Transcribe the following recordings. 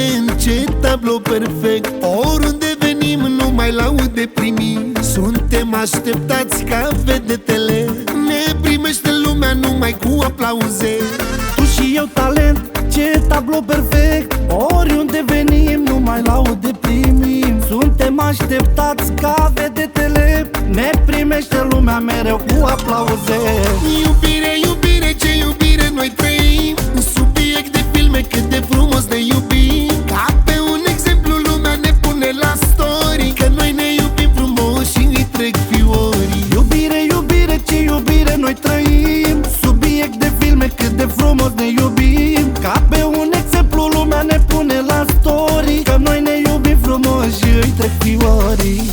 talent, ce tablou perfect. Oriunde venim nu mai laude primim. Suntem așteptați ca vedetele. Ne primește lumea numai cu aplauze. Tu și eu talent, ce tablou perfect. Oriunde venim numai laude primim. Suntem așteptați ca vedetele. Ne primește lumea mereu cu aplauze. Iubire, iubire, ce iubire noi trăim. Subiect de filme, cât de frumos ne iubim. Ca pe un exemplu lumea ne pune la story, că noi ne iubim frumos și ne trec fiorii. Iubire, iubire, ce iubire noi trăim. Subiect de filme, cât de frumos ne iubim. Ca pe un exemplu lumea ne pune la story, că noi ne iubim frumos și îi trec fiorii.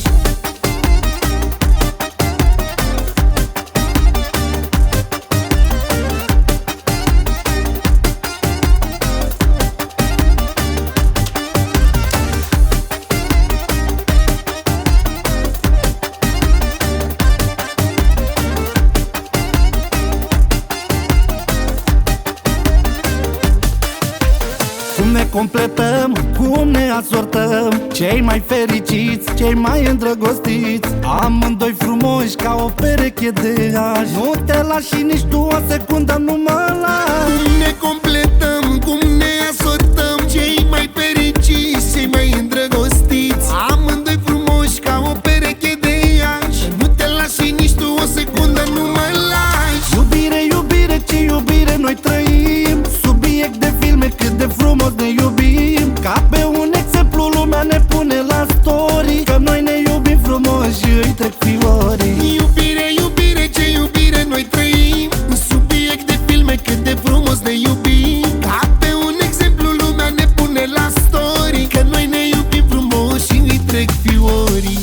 Cum ne completăm, cum ne asortăm, cei mai fericiți, cei mai îndrăgostiți, amândoi frumoși ca o pereche de ași. Nu te lași și nici tu o secundă, nu mă lași. Cum ne completăm, cum ne asortăm, cei mai fericiți, cei mai îndrăgostiți, amândoi frumoși ca o pereche de iași. Nu te lași și nici tu o secundă, nu mă lași. Iubire, iubire, ce iubire noi trăim. Subiect de filme, cât de frumos ne iubim. Ca pe un exemplu lumea ne pune la story, că noi ne iubim frumos și îi trec fiorii. Iubire, iubire, ce iubire noi trăim. Subiect de filme, cât de frumos ne iubim. Ca pe un exemplu lumea ne pune la story, că noi ne iubim frumos și îi trec fiorii.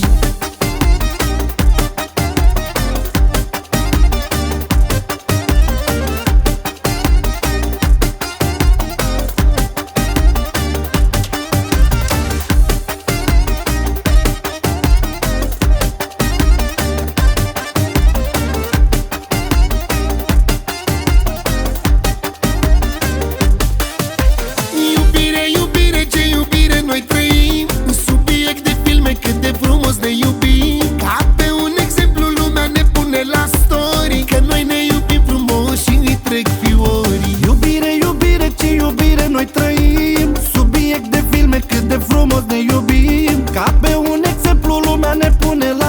Noi trăim subiect de filme, cât de frumos ne iubim. Ca pe un exemplu lumea ne pune la story, că noi ne iubim frumos și îi trec fiorii. Iubire, iubire, ce iubire noi trăim. Subiect de filme, cât de frumos ne iubim. Ca pe un exemplu lumea ne pune la